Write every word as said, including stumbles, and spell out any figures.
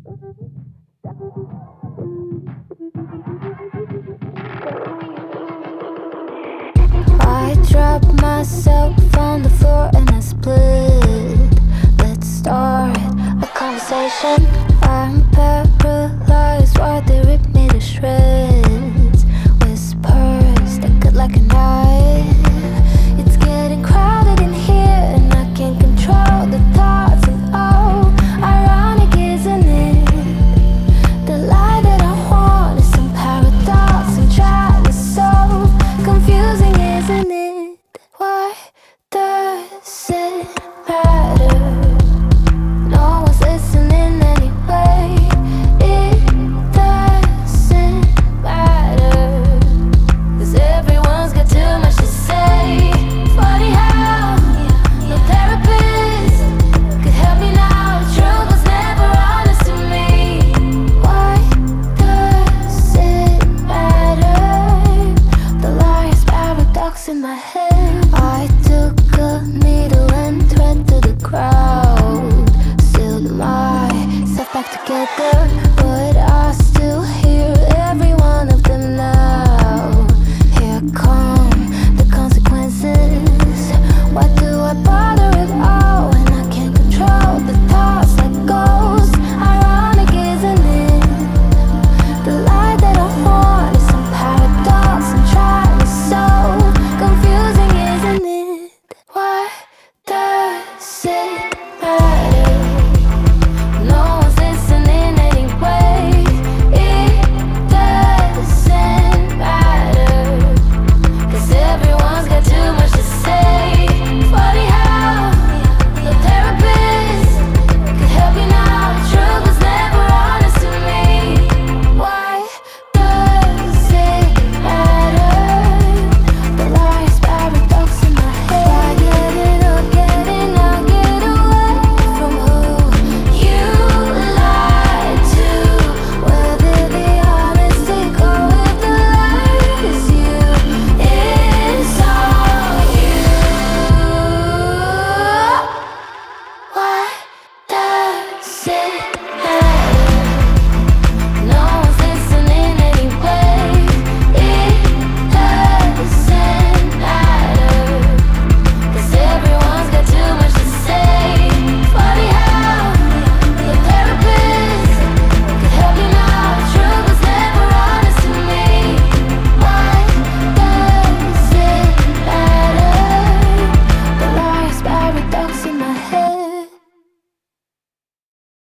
I drop myself on the floor and I split. Let's start a conversation. I'm paralyzed while they rip me to shreds. Whispers that cut like a knife. It's getting crowded in here and I can't control the thoughts. And oh, ironic, isn't it? The lie that I want is some paradox I'm trying to solve. Confusing, isn't it? Why does it matter? No one's listening anyway. It doesn't matter, 'cause everyone's got too much to say. Funny how no therapist could help me now. The truth was never honest to me. Why does it matter? The liar's paradox in my head. I took a needle and went to the crowd. Sealed myself back together.